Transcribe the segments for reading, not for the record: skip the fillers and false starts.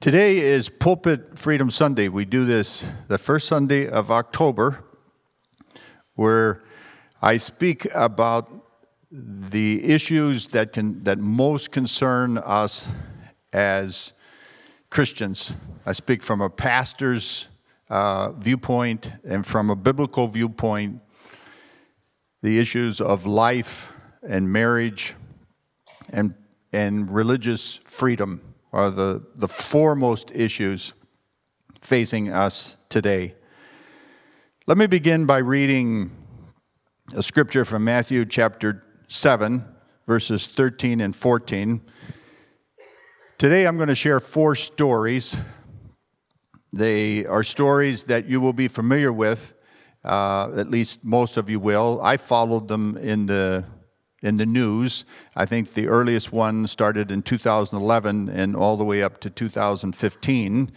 Today is Pulpit Freedom Sunday. We do this the first Sunday of October, where I speak about the issues that most concern us as Christians. I speak from a pastor's viewpoint and from a biblical viewpoint, the issues of life and marriage and religious freedom are the foremost issues facing us today. Let me begin by reading a scripture from Matthew chapter 7, verses 13 and 14. Today I'm going to share 4 stories. They are stories that you will be familiar with, at least most of you will. I followed them in the news. I think the earliest one started in 2011 and all the way up to 2015.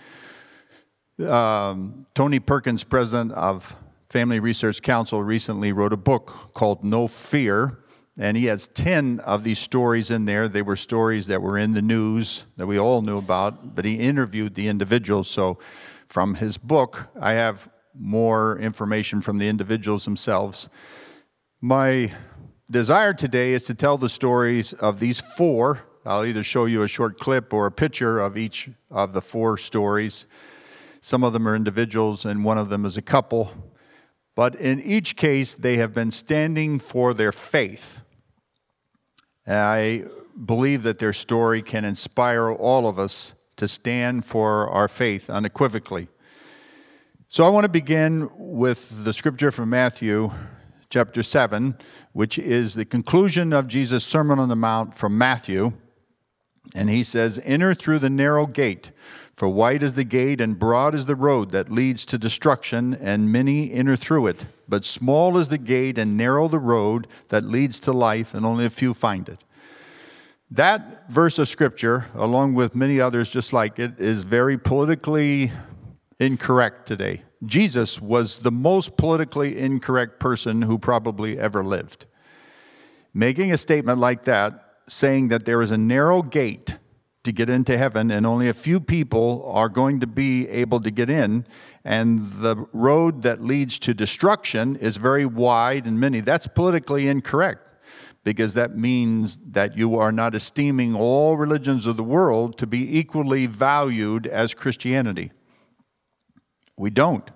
Tony Perkins, president of Family Research Council, recently wrote a book called No Fear, and he has 10 of these stories in there. They were stories that were in the news that we all knew about, but he interviewed the individuals. So from his book, I have more information from the individuals themselves. My desire today is to tell the stories of these 4. I'll either show you a short clip or a picture of each of the 4 stories. Some of them are individuals and one of them is a couple. But in each case, they have been standing for their faith. I believe that their story can inspire all of us to stand for our faith unequivocally. So I want to begin with the scripture from Matthew chapter 7, which is the conclusion of Jesus' Sermon on the Mount from Matthew. And he says, "Enter through the narrow gate, for wide is the gate and broad is the road that leads to destruction, and many enter through it. But small is the gate and narrow the road that leads to life, and only a few find it." That verse of Scripture, along with many others just like it, is very politically incorrect today. Jesus was the most politically incorrect person who probably ever lived. Making a statement like that, saying that there is a narrow gate to get into heaven and only a few people are going to be able to get in, and the road that leads to destruction is very wide and many, that's politically incorrect, because that means that you are not esteeming all religions of the world to be equally valued as Christianity. We don't.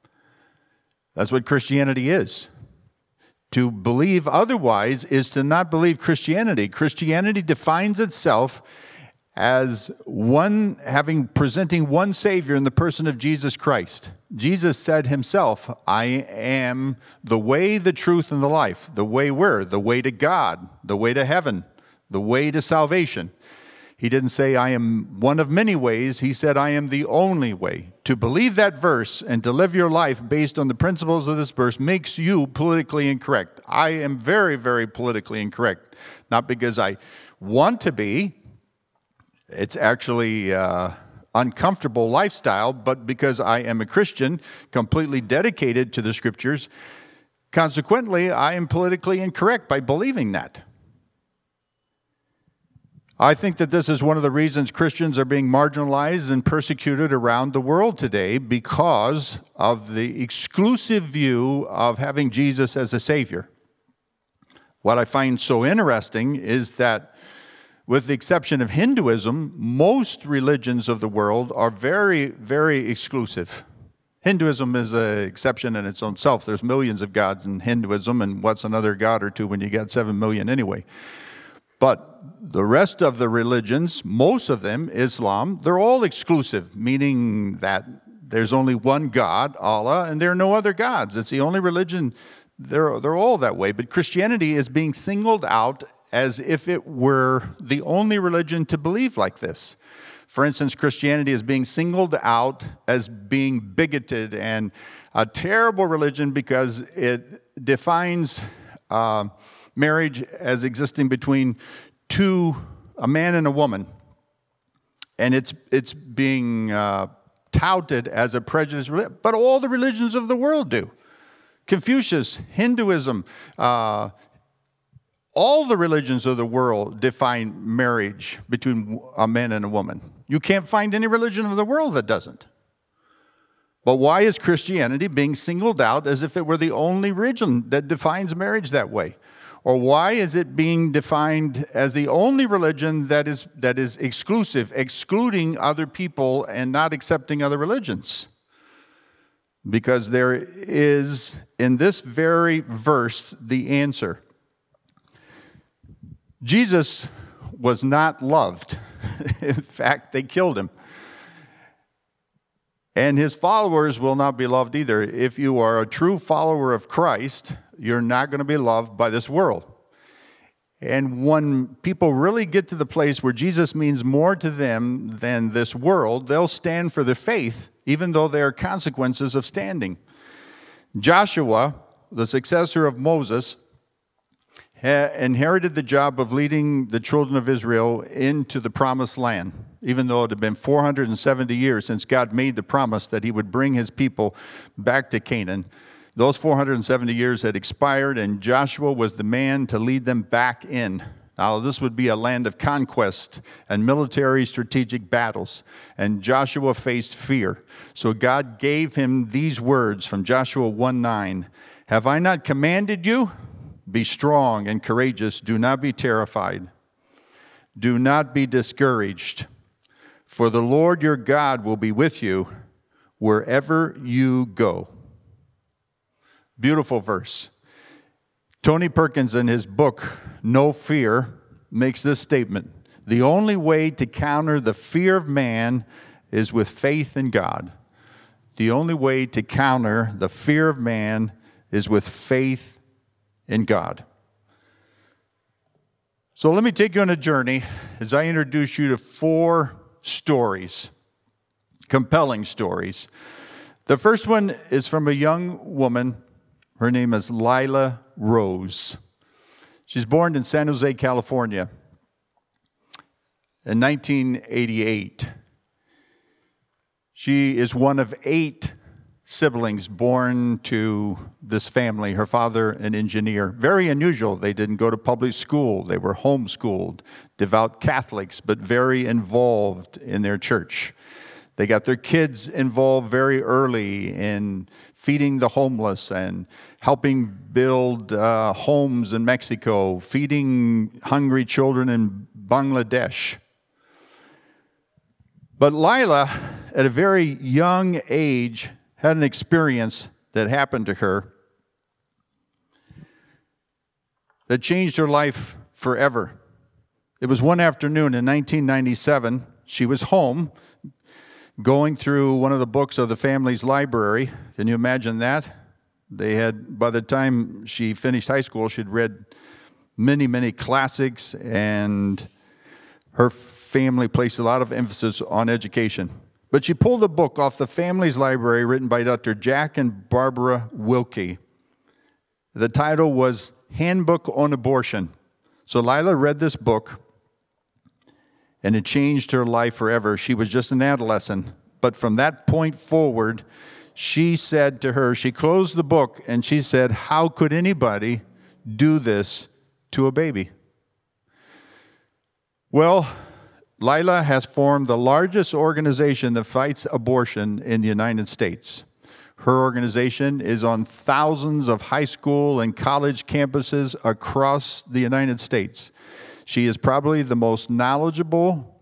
That's what Christianity is. To believe otherwise is to not believe Christianity. Christianity defines itself as presenting one Savior in the person of Jesus Christ. Jesus said himself, "I am the way, the truth, and the life." The way where? The way to God, the way to heaven, the way to salvation. He didn't say, "I am one of many ways." He said, "I am the only way." To believe that verse and to live your life based on the principles of this verse makes you politically incorrect. I am very, very politically incorrect. Not because I want to be. It's actually uncomfortable lifestyle, but because I am a Christian, completely dedicated to the Scriptures. Consequently, I am politically incorrect by believing that. I think that this is one of the reasons Christians are being marginalized and persecuted around the world today, because of the exclusive view of having Jesus as a Savior. What I find so interesting is that, with the exception of Hinduism, most religions of the world are very, very exclusive. Hinduism is an exception in its own self. There's millions of gods in Hinduism, and what's another god or two when you got 7 million anyway? But the rest of the religions, most of them, Islam, they're all exclusive, meaning that there's only one God, Allah, and there are no other gods. It's the only religion. They're all that way. But Christianity is being singled out as if it were the only religion to believe like this. For instance, Christianity is being singled out as being bigoted and a terrible religion because it defines marriage as existing between a man and a woman. And it's being touted as a prejudiced religion. But all the religions of the world do. Confucius, Hinduism, All the religions of the world define marriage between a man and a woman. You can't find any religion of the world that doesn't. But why is Christianity being singled out as if it were the only religion that defines marriage that way? Or why is it being defined as the only religion that is exclusive, excluding other people and not accepting other religions? Because there is, in this very verse, the answer. Jesus was not loved. In fact, they killed him. And his followers will not be loved either. If you are a true follower of Christ, you're not going to be loved by this world. And when people really get to the place where Jesus means more to them than this world, they'll stand for their faith, even though there are consequences of standing. Joshua, the successor of Moses, inherited the job of leading the children of Israel into the promised land, even though it had been 470 years since God made the promise that he would bring his people back to Canaan. Those 470 years had expired, and Joshua was the man to lead them back in. Now, this would be a land of conquest and military strategic battles, and Joshua faced fear. So God gave him these words from Joshua 1:9. Have I not commanded you? Be strong and courageous. Do not be terrified. Do not be discouraged. For the Lord your God will be with you wherever you go. Beautiful verse. Tony Perkins, in his book, No Fear, makes this statement. The only way to counter the fear of man is with faith in God. The only way to counter the fear of man is with faith in God. So let me take you on a journey as I introduce you to 4 stories, compelling stories. The first one is from a young woman. Her name is Lila Rose. She's born in San Jose, California in 1988. She is one of 8 siblings born to this family. Her father, an engineer. Very unusual. They didn't go to public school. They were homeschooled, devout Catholics, but very involved in their church. They got their kids involved very early in feeding the homeless and helping build homes in Mexico, feeding hungry children in Bangladesh. But Lila, at a very young age, had an experience that happened to her that changed her life forever. It was one afternoon in 1997. She was home going through one of the books of the family's library. Can you imagine that? They had, by the time she finished high school, she'd read many, many classics, and her family placed a lot of emphasis on education. But she pulled a book off the family's library written by Dr. Jack and Barbara Wilkie. The title was Handbook on Abortion. So Lila read this book, and it changed her life forever. She was just an adolescent. But from that point forward, she said to her, she closed the book, and she said, how could anybody do this to a baby? Well, Lila has formed the largest organization that fights abortion in the United States. Her organization is on thousands of high school and college campuses across the United States. She is probably the most knowledgeable,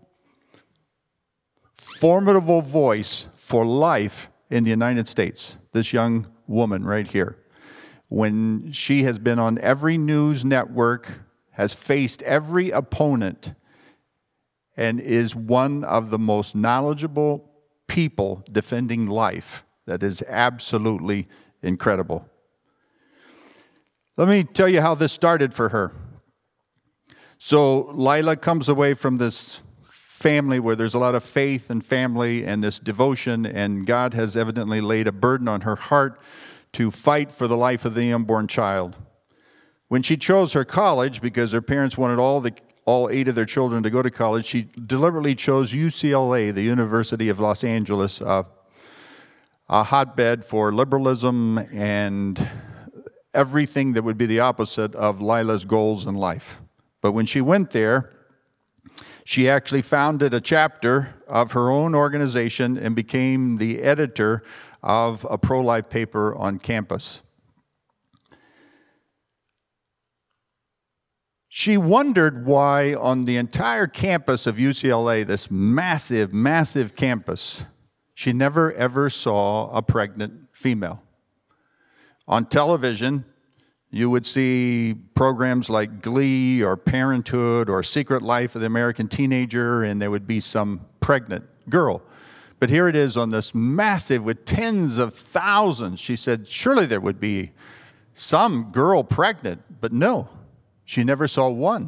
formidable voice for life in the United States, this young woman right here. When she has been on every news network, has faced every opponent, and is one of the most knowledgeable people defending life. That is absolutely incredible. Let me tell you how this started for her. So Lila comes away from this family where there's a lot of faith and family and this devotion, and God has evidently laid a burden on her heart to fight for the life of the unborn child. When she chose her college, because her parents wanted all 8 of their children to go to college, she deliberately chose UCLA, the University of Los Angeles, a hotbed for liberalism and everything that would be the opposite of Lila's goals in life. But when she went there, she actually founded a chapter of her own organization and became the editor of a pro-life paper on campus. She wondered why on the entire campus of UCLA, this massive, massive campus, she never ever saw a pregnant female. On television, you would see programs like Glee or Parenthood or Secret Life of the American Teenager, and there would be some pregnant girl. But here it is on this massive, with tens of thousands. She said, surely there would be some girl pregnant, but no, she never saw one.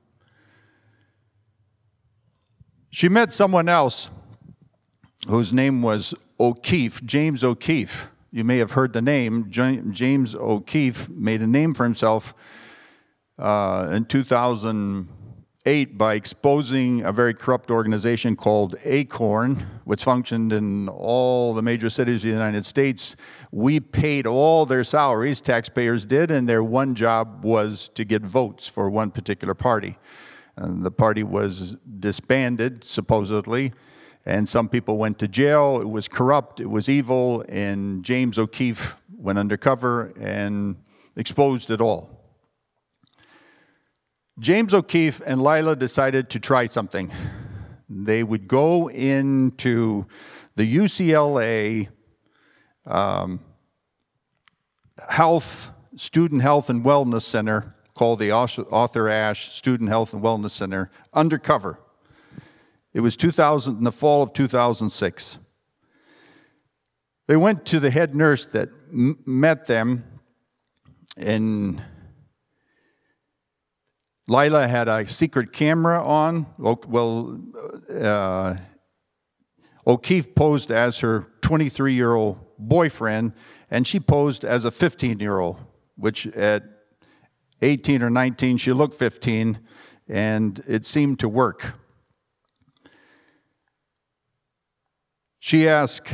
She met someone else whose name was O'Keefe, James O'Keefe. You may have heard the name. James O'Keefe made a name for himself in 2008 by exposing a very corrupt organization called ACORN, which functioned in all the major cities of the United States. We paid all their salaries, taxpayers did, and their one job was to get votes for one particular party. And the party was disbanded, supposedly, and some people went to jail. It was corrupt, it was evil, and James O'Keefe went undercover and exposed it all. James O'Keefe and Lila decided to try something. They would go into the UCLA Student Health and Wellness Center, called the Arthur Ashe Student Health and Wellness Center, undercover. It was in the fall of 2006. They went to the head nurse that met them, and Lila had a secret camera on. O'Keefe posed as her 23-year-old boyfriend, and she posed as a 15-year-old, which at 18 or 19, she looked 15, and it seemed to work. She asked,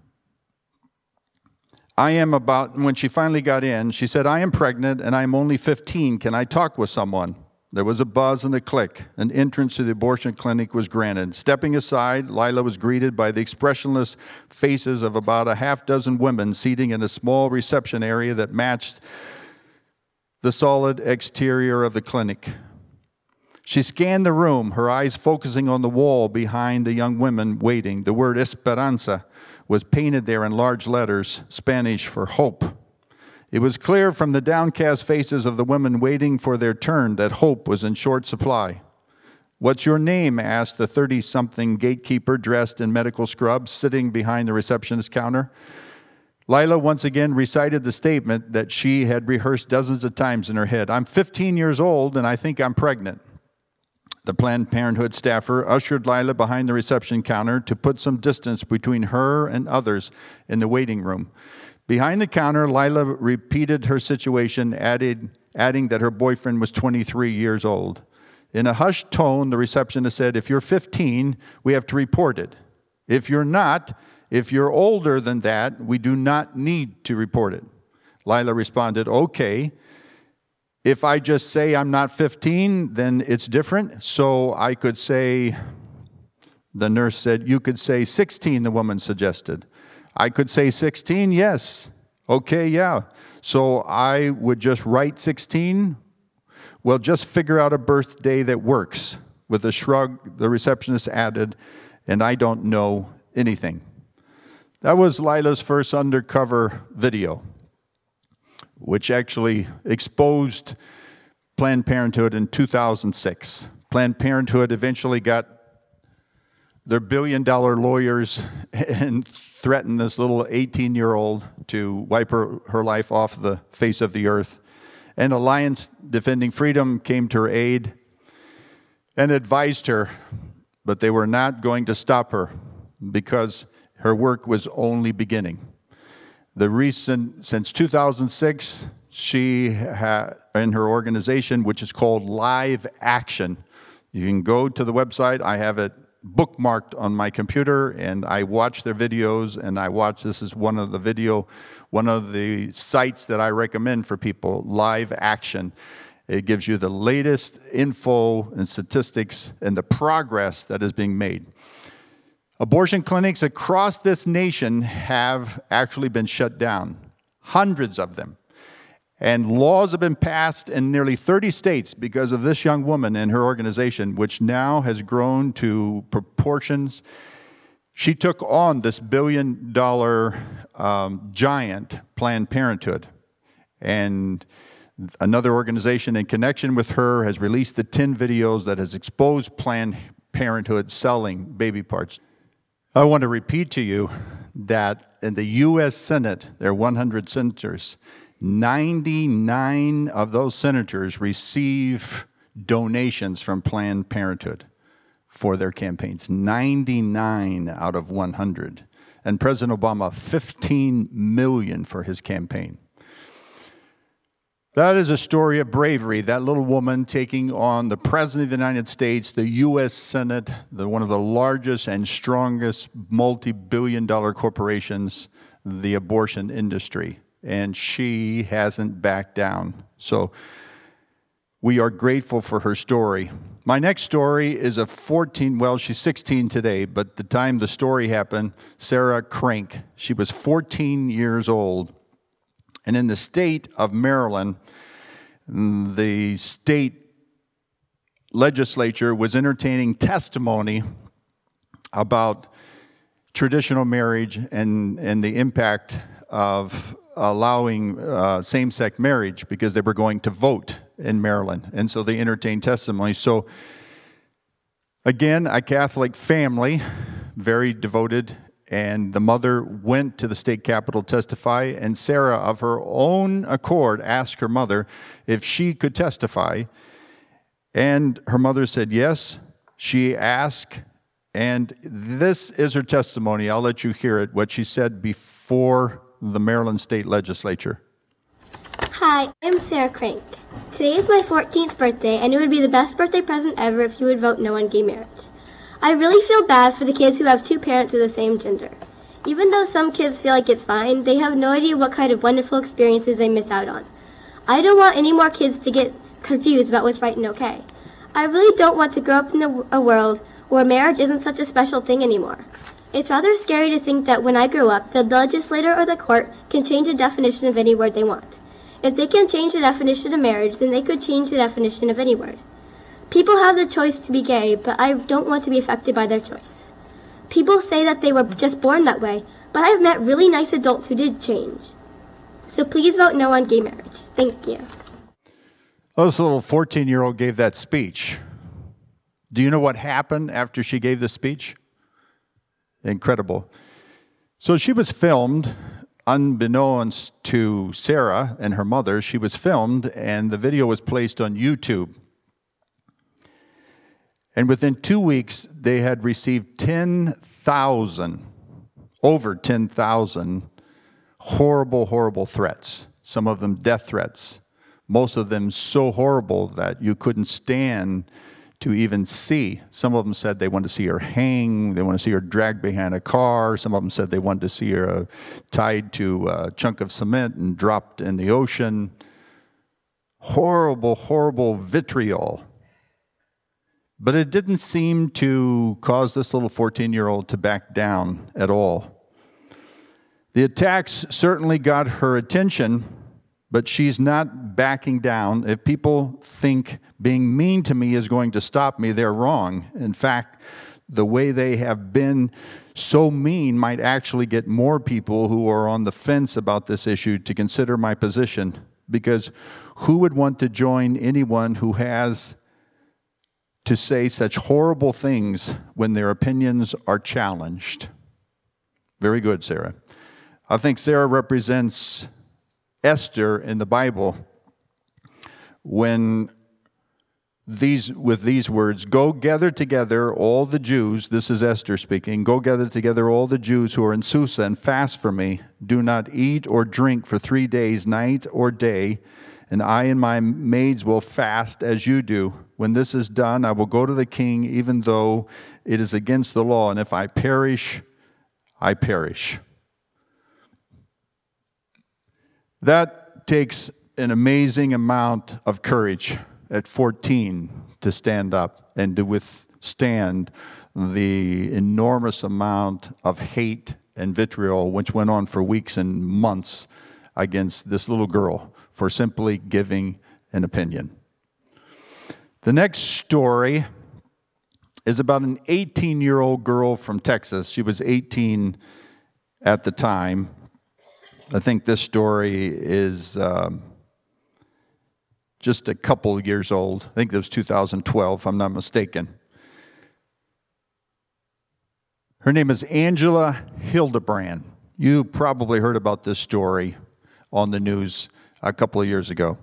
when she finally got in, she said, I am pregnant and I'm only 15. Can I talk with someone? There was a buzz and a click. An entrance to the abortion clinic was granted. Stepping aside, Lila was greeted by the expressionless faces of about a half-dozen women seating in a small reception area that matched the solid exterior of the clinic. She scanned the room, her eyes focusing on the wall behind the young women waiting. The word Esperanza was painted there in large letters, Spanish for hope. It was clear from the downcast faces of the women waiting for their turn that hope was in short supply. What's your name? Asked the 30-something gatekeeper dressed in medical scrubs sitting behind the receptionist counter. Lila once again recited the statement that she had rehearsed dozens of times in her head. I'm 15 years old and I think I'm pregnant. The Planned Parenthood staffer ushered Lila behind the reception counter to put some distance between her and others in the waiting room. Behind the counter, Lila repeated her situation, adding that her boyfriend was 23 years old. In a hushed tone, the receptionist said, if you're 15, we have to report it. If you're not, if you're older than that, we do not need to report it. Lila responded, okay. If I just say I'm not 15, then it's different. So I could say, the nurse said, you could say 16, the woman suggested. I could say 16, yes. Okay, yeah. So I would just write 16. Well, just figure out a birthday that works. With a shrug, the receptionist added, and I don't know anything. That was Lila's first undercover video, which actually exposed Planned Parenthood in 2006. Planned Parenthood eventually got their billion-dollar lawyers and threatened this little 18-year-old to wipe her life off the face of the earth. And Alliance Defending Freedom came to her aid and advised her, but they were not going to stop her because her work was only beginning. Since 2006, she had, in her organization, which is called Live Action. You can go to the website. I have it bookmarked on my computer, and I watch their videos, and this is one of the sites that I recommend for people, Live Action. It gives you the latest info and statistics and the progress that is being made. Abortion clinics across this nation have actually been shut down, hundreds of them. And laws have been passed in nearly 30 states because of this young woman and her organization, which now has grown to proportions. She took on this billion-dollar giant, Planned Parenthood. And another organization in connection with her has released the 10 videos that has exposed Planned Parenthood selling baby parts. I want to repeat to you that in the U.S. Senate, there are 100 senators. 99 of those senators receive donations from Planned Parenthood for their campaigns. 99 out of 100. And President Obama, $15 million for his campaign. That is a story of bravery. That little woman taking on the President of the United States, the U.S. Senate, one of the largest and strongest multi-billion-dollar corporations, the abortion industry. And she hasn't backed down. So we are grateful for her story. My next story is she's 16 today, but the time the story happened, Sarah Crank. She was 14 years old. And in the state of Maryland, the state legislature was entertaining testimony about traditional marriage and the impact of allowing same-sex marriage because they were going to vote in Maryland. And so they entertained testimony. So again, a Catholic family, very devoted, and the mother went to the state capitol to testify, and Sarah, of her own accord, asked her mother if she could testify. And her mother said yes. She asked, and this is her testimony. I'll let you hear it, what she said before the Maryland State Legislature. Hi, I'm Sarah Crank. Today is my 14th birthday, and it would be the best birthday present ever if you would vote no on gay marriage. I really feel bad for the kids who have two parents of the same gender. Even though some kids feel like it's fine, they have no idea what kind of wonderful experiences they miss out on. I don't want any more kids to get confused about what's right and okay. I really don't want to grow up in a world where marriage isn't such a special thing anymore. It's rather scary to think that when I grow up, the legislator or the court can change the definition of any word they want. If they can change the definition of marriage, then they could change the definition of any word. People have the choice to be gay, but I don't want to be affected by their choice. People say that they were just born that way, but I've met really nice adults who did change. So please vote no on gay marriage. Thank you. This little 14-year-old gave that speech. Do you know what happened after she gave the speech? Incredible. So she was filmed, unbeknownst to Sarah and her mother. She was filmed, and the video was placed on YouTube. And within 2 weeks, they had received over 10,000 horrible, horrible threats. Some of them death threats. Most of them so horrible that you couldn't stand to even see. Some of them said they wanted to see her hang, they want to see her dragged behind a car. Some of them said they wanted to see her tied to a chunk of cement and dropped in the ocean. Horrible, horrible vitriol. But it didn't seem to cause this little 14-year-old to back down at all. The attacks certainly got her attention, but she's not backing down. If people think being mean to me is going to stop me, they're wrong. In fact, the way they have been so mean might actually get more people who are on the fence about this issue to consider my position, because who would want to join anyone who has to say such horrible things when their opinions are challenged? Very good, Sarah. I think Sarah represents Esther in the Bible with these words, "Go gather together all the Jews," this is Esther speaking, "Go gather together all the Jews who are in Susa and fast for me. Do not eat or drink for 3 days, night or day, and I and my maids will fast as you do. When this is done, I will go to the king, even though it is against the law, and if I perish, I perish." That takes an amazing amount of courage at 14 to stand up and to withstand the enormous amount of hate and vitriol which went on for weeks and months against this little girl for simply giving an opinion. The next story is about an 18-year-old girl from Texas. She was 18 at the time. I think this story is just a couple years old. I think it was 2012, if I'm not mistaken. Her name is Angela Hildebrand. You probably heard about this story on the news a couple of years ago.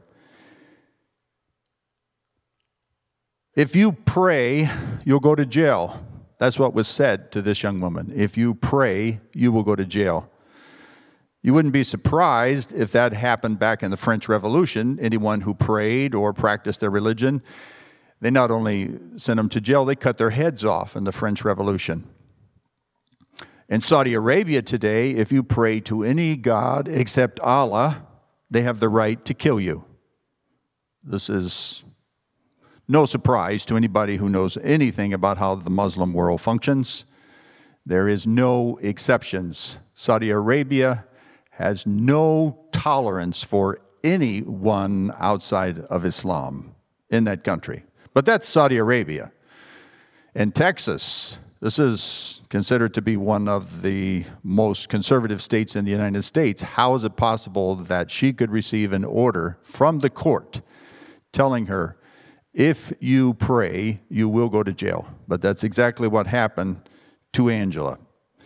If you pray, you'll go to jail. That's what was said to this young woman. If you pray, you will go to jail. You wouldn't be surprised if that happened back in the French Revolution. Anyone who prayed or practiced their religion, they not only sent them to jail, they cut their heads off in the French Revolution. In Saudi Arabia today, if you pray to any god except Allah, they have the right to kill you. This is no surprise to anybody who knows anything about how the Muslim world functions. There is no exceptions. Saudi Arabia has no tolerance for anyone outside of Islam in that country. But that's Saudi Arabia. In Texas, this is considered to be one of the most conservative states in the United States. How is it possible that she could receive an order from the court telling her, if you pray, you will go to jail? But that's exactly what happened to Angela.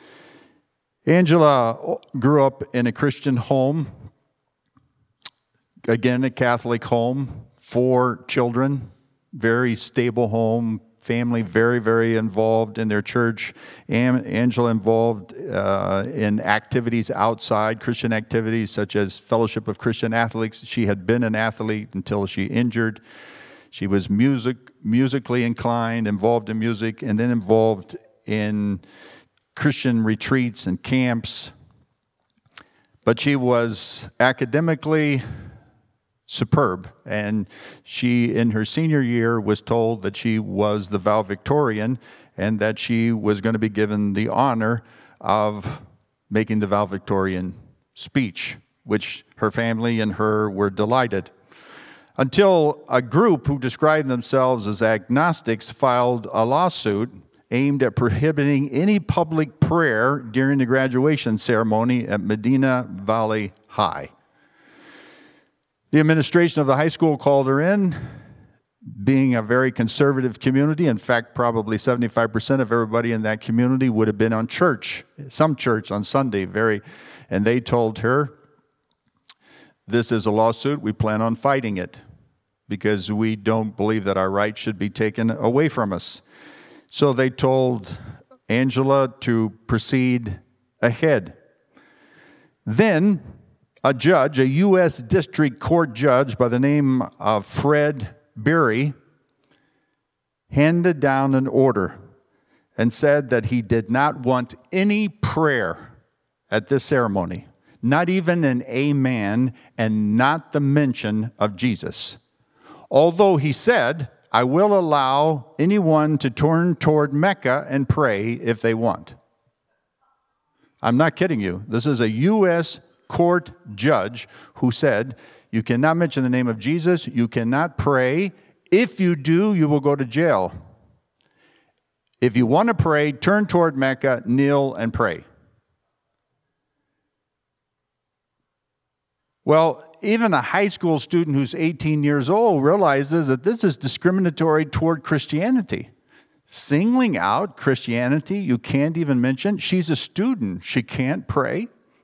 Angela grew up in a Christian home, again, a Catholic home, 4 children, very stable home, family very, very involved in their church. Angela involved in activities outside, Christian activities such as Fellowship of Christian Athletes. She had been an athlete until she injured. She was musically inclined, involved in music, and then involved in Christian retreats and camps. But she was academically superb, and she, in her senior year, was told that she was the valedictorian and that she was going to be given the honor of making the valedictorian speech, which her family and her were delighted. Until a group who described themselves as agnostics filed a lawsuit aimed at prohibiting any public prayer during the graduation ceremony at Medina Valley High. The administration of the high school called her in, being a very conservative community. In fact, probably 75% of everybody in that community would have been on church, some church on Sunday, and they told her, this is a lawsuit, we plan on fighting it because we don't believe that our rights should be taken away from us. So they told Angela to proceed ahead. Then a judge, a U.S. District Court judge by the name of Fred Berry, handed down an order and said that he did not want any prayer at this ceremony, not even an amen, and not the mention of Jesus. Although he said, I will allow anyone to turn toward Mecca and pray if they want. I'm not kidding you. This is a U.S. court judge who said, you cannot mention the name of Jesus, you cannot pray. If you do, you will go to jail. If you want to pray, turn toward Mecca, kneel, and pray. Well, even a high school student who's 18 years old realizes that this is discriminatory toward Christianity. Singling out Christianity, you can't even mention. She's a student. She can't pray.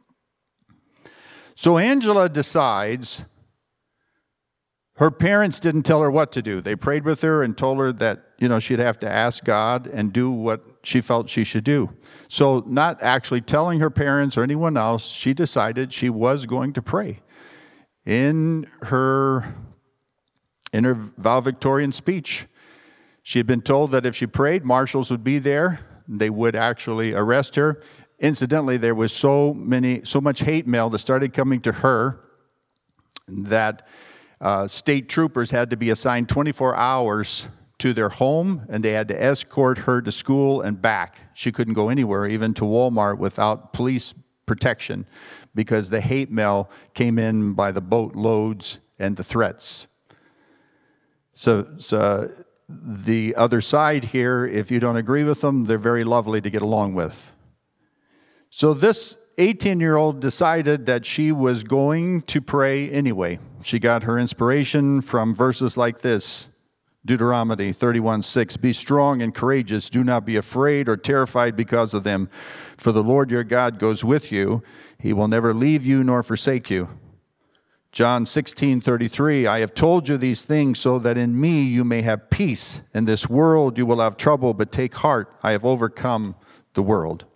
So Angela decides her parents didn't tell her what to do. They prayed with her and told her that, she'd have to ask God and do what she felt she should do. So not actually telling her parents or anyone else, she decided she was going to pray. in her valedictorian speech. She had been told that if she prayed, marshals would be there. They would actually arrest her. Incidentally, there was so much hate mail that started coming to her that state troopers had to be assigned 24 hours to their home, and they had to escort her to school and back. She couldn't go anywhere, even to Walmart, without police protection, because the hate mail came in by the boat loads and the threats. So the other side here, if you don't agree with them, they're very lovely to get along with. So this 18-year-old decided that she was going to pray anyway. She got her inspiration from verses like this. Deuteronomy 31:6, be strong and courageous. Do not be afraid or terrified because of them. For the Lord your God goes with you. He will never leave you nor forsake you. John 16:33, I have told you these things so that in me you may have peace. In this world you will have trouble, but take heart. I have overcome the world.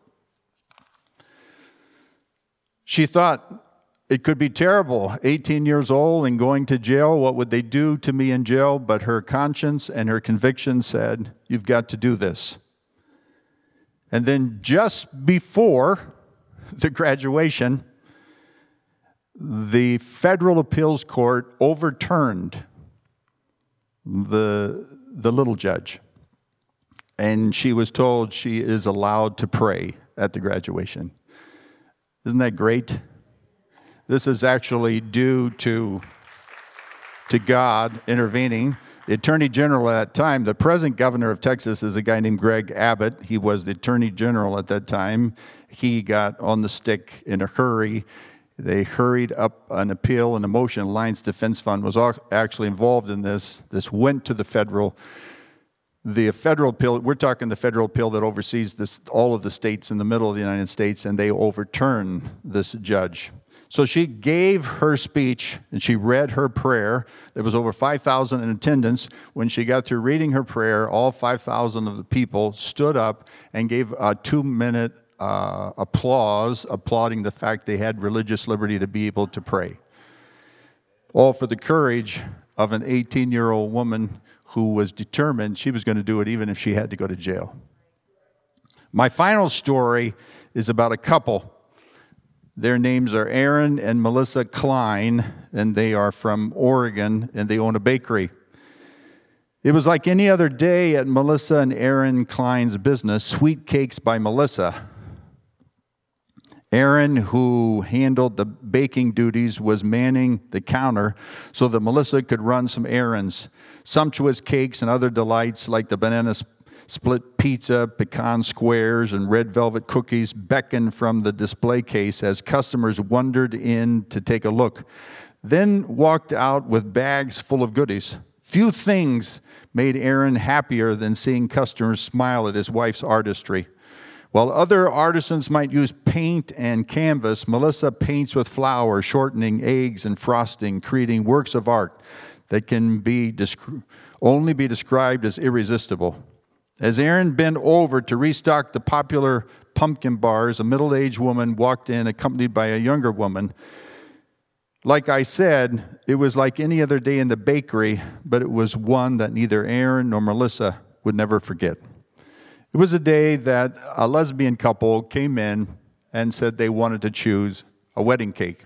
She thought, it could be terrible, 18 years old and going to jail. What would they do to me in jail? But her conscience and her conviction said, you've got to do this. And then just before the graduation, the federal appeals court overturned the little judge. And she was told she is allowed to pray at the graduation. Isn't that great? This is actually due to God intervening. The Attorney General at that time, the present governor of Texas is a guy named Greg Abbott. He was the Attorney General at that time. He got on the stick in a hurry. They hurried up an appeal, and a motion. Alliance Defense Fund was actually involved in this. This went to the federal appeal. We're talking the federal appeal that oversees all of the states in the middle of the United States, and they overturned this judge. So she gave her speech, and she read her prayer. There was over 5,000 in attendance. When she got through reading her prayer, all 5,000 of the people stood up and gave a 2-minute applause, applauding the fact they had religious liberty to be able to pray. All for the courage of an 18-year-old woman who was determined she was going to do it even if she had to go to jail. My final story is about a couple. Their names are Aaron and Melissa Klein, and they are from Oregon, and they own a bakery. It was like any other day at Melissa and Aaron Klein's business, Sweet Cakes by Melissa. Aaron, who handled the baking duties, was manning the counter so that Melissa could run some errands. Sumptuous cakes and other delights like the banana split pizza, pecan squares, and red velvet cookies beckoned from the display case as customers wandered in to take a look, then walked out with bags full of goodies. Few things made Aaron happier than seeing customers smile at his wife's artistry. While other artisans might use paint and canvas, Melissa paints with flour, shortening, eggs, and frosting, creating works of art that can only be described as irresistible. As Aaron bent over to restock the popular pumpkin bars, a middle-aged woman walked in, accompanied by a younger woman. Like I said, it was like any other day in the bakery, but it was one that neither Aaron nor Melissa would never forget. It was a day that a lesbian couple came in and said they wanted to choose a wedding cake.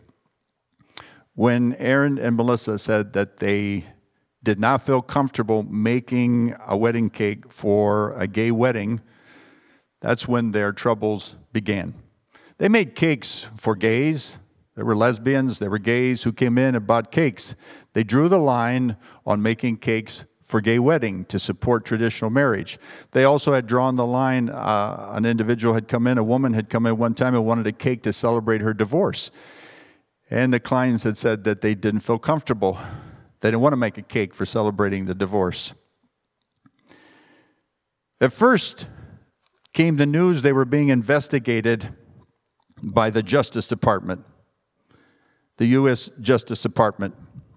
When Aaron and Melissa said that they did not feel comfortable making a wedding cake for a gay wedding, that's when their troubles began. They made cakes for gays. There were lesbians, there were gays who came in and bought cakes. They drew the line on making cakes for gay wedding to support traditional marriage. They also had drawn the line, an individual had come in, a woman had come in one time and wanted a cake to celebrate her divorce. And the Kleins had said that they didn't feel comfortable. They didn't want to make a cake for celebrating the divorce. At first came the news they were being investigated by the Justice Department, the U.S. Justice Department.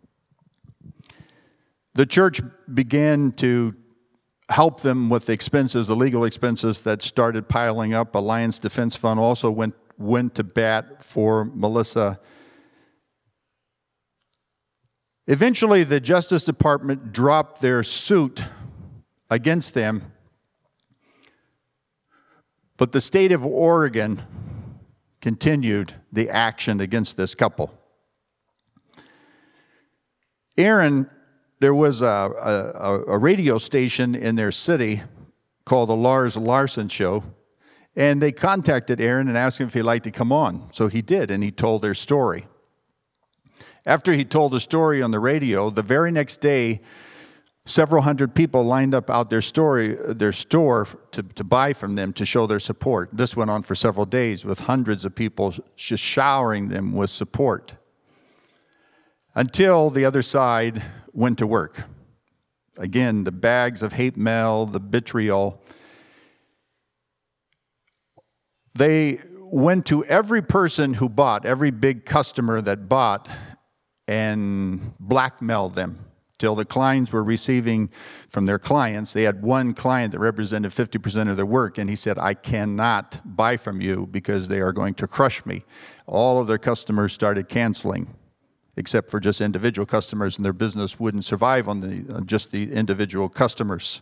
The church began to help them with the expenses, the legal expenses that started piling up. Alliance Defense Fund also went to bat for Melissa Eventually, the Justice Department dropped their suit against them, but the state of Oregon continued the action against this couple. Aaron, there was a radio station in their city called the Lars Larson Show, and they contacted Aaron and asked him if he'd like to come on. So he did, and he told their story. After he told the story on the radio, the very next day, several hundred people lined up out their store to buy from them to show their support. This went on for several days with hundreds of people just showering them with support until the other side went to work. Again, the bags of hate mail, the vitriol. They went to every person who bought, every big customer that bought, and blackmailed them till the clients were receiving from their clients. They had one client that represented 50% of their work, and he said, I cannot buy from you because they are going to crush me. All of their customers started canceling, except for just individual customers, and their business wouldn't survive on just the individual customers.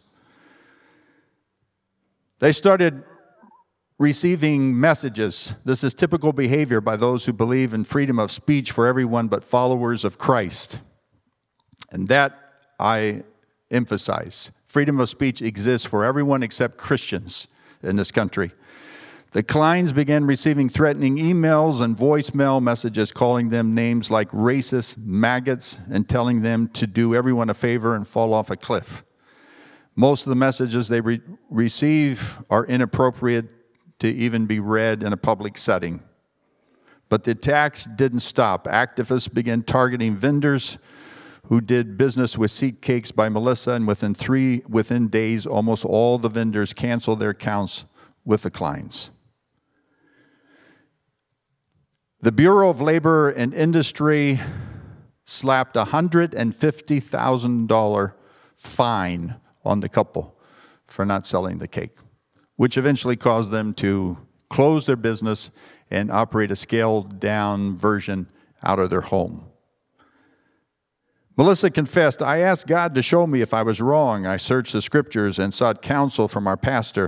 They started receiving messages. This is typical behavior by those who believe in freedom of speech for everyone but followers of Christ. And that I emphasize. Freedom of speech exists for everyone except Christians in this country. The Kleins began receiving threatening emails and voicemail messages calling them names like racist, maggots, and telling them to do everyone a favor and fall off a cliff. Most of the messages they receive are inappropriate to even be read in a public setting. But the attacks didn't stop. Activists began targeting vendors who did business with SeatCakes by Melissa, and within days, almost all the vendors canceled their accounts with the Kleins. The Bureau of Labor and Industry slapped a $150,000 fine on the couple for not selling the cake, which eventually caused them to close their business and operate a scaled-down version out of their home. Melissa confessed, I asked God to show me if I was wrong. I searched the scriptures and sought counsel from our pastor.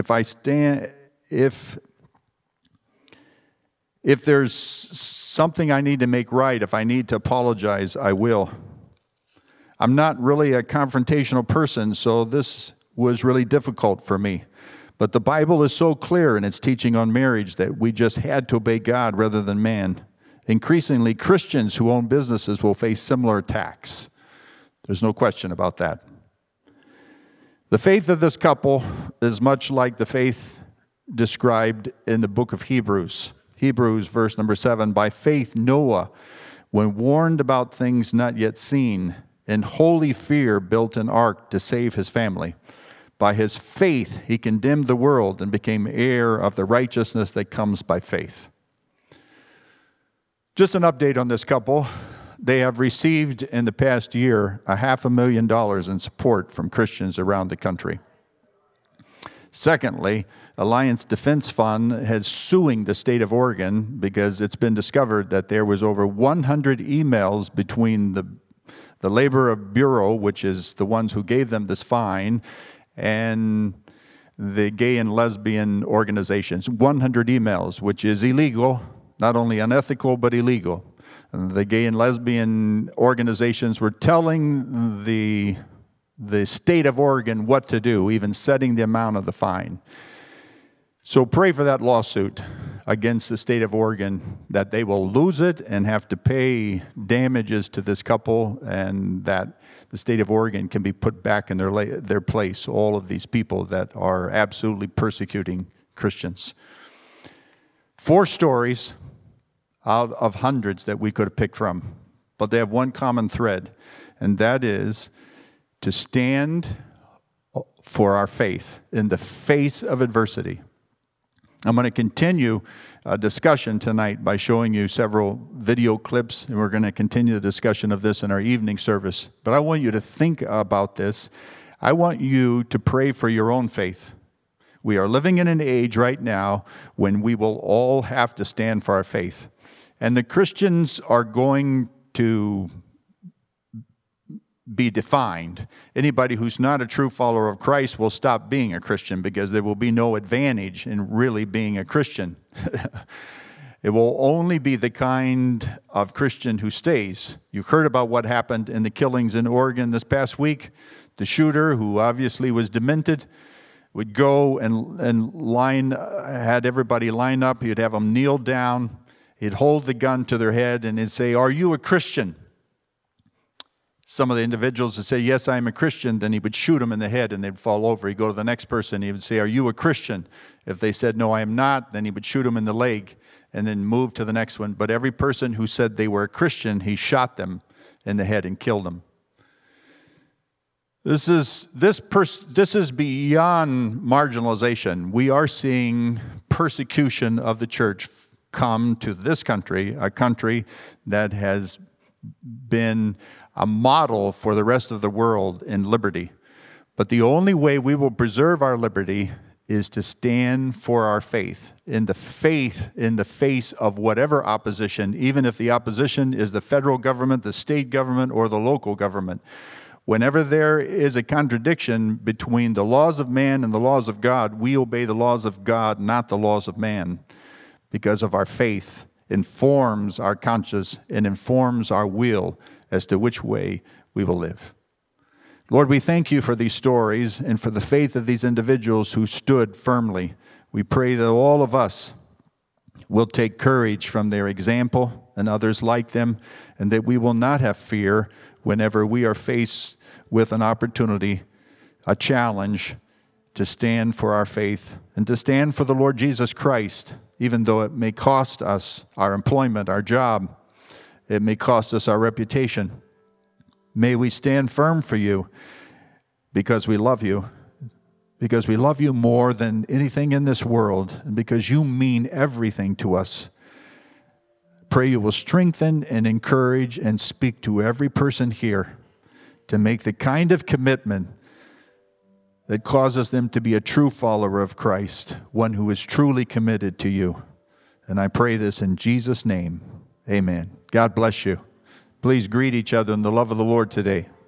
If there's something I need to make right, if I need to apologize, I will. I'm not really a confrontational person, so this was really difficult for me. But the Bible is so clear in its teaching on marriage that we just had to obey God rather than man. Increasingly, Christians who own businesses will face similar attacks. There's no question about that. The faith of this couple is much like the faith described in the book of Hebrews. Hebrews, verse number 7, by faith Noah, when warned about things not yet seen, in holy fear built an ark to save his family. By his faith he condemned the world and became heir of the righteousness that comes by faith. Just an update on this couple. They have received in the past year $500,000 in support from Christians around the country. Secondly, Alliance Defense Fund has suing the state of Oregon because it's been discovered that there was over 100 emails between the Labor Bureau, which is the ones who gave them this fine, and the gay and lesbian organizations. 100 emails, which is illegal. Not only unethical, but illegal. The gay and lesbian organizations were telling the state of Oregon what to do, even setting the amount of the fine. So pray for that lawsuit against the state of Oregon, that they will lose it and have to pay damages to this couple, and that the state of Oregon can be put back in their place, all of these people that are absolutely persecuting Christians. 4 stories out of hundreds that we could have picked from. But they have one common thread, and that is to stand for our faith in the face of adversity. I'm going to continue a discussion tonight by showing you several video clips, and we're going to continue the discussion of this in our evening service. But I want you to think about this. I want you to pray for your own faith. We are living in an age right now when we will all have to stand for our faith. And the Christians are going to be defined. Anybody who's not a true follower of Christ will stop being a Christian because there will be no advantage in really being a Christian. It will only be the kind of Christian who stays. You heard about what happened in the killings in Oregon this past week. The shooter, who obviously was demented, would go and had everybody line up. He'd have them kneel down. He'd hold the gun to their head and he'd say, "Are you a Christian?" Some of the individuals would say, "Yes, I am a Christian." Then he would shoot them in the head and they'd fall over. He'd go to the next person. He would say, "Are you a Christian?" If they said, "No, I am not," then he would shoot them in the leg and then move to the next one. But every person who said they were a Christian, he shot them in the head and killed them. This is beyond marginalization. We are seeing persecution of the church come to this country, a country that has been a model for the rest of the world in liberty. But the only way we will preserve our liberty is to stand for our faith in the face of whatever opposition, even if the opposition is the federal government, the state government, or the local government. Whenever there is a contradiction between the laws of man and the laws of God, we obey the laws of God, not the laws of man, because of our faith informs our conscience and informs our will as to which way we will live. Lord, we thank you for these stories and for the faith of these individuals who stood firmly. We pray that all of us will take courage from their example and others like them, and that we will not have fear whenever we are faced with an opportunity, a challenge to stand for our faith and to stand for the Lord Jesus Christ, even though it may cost us our employment, our job. It may cost us our reputation. May we stand firm for you because we love you more than anything in this world, and because you mean everything to us. Pray you will strengthen and encourage and speak to every person here to make the kind of commitment that causes them to be a true follower of Christ, one who is truly committed to you. And I pray this in Jesus' name. Amen. God bless you. Please greet each other in the love of the Lord today.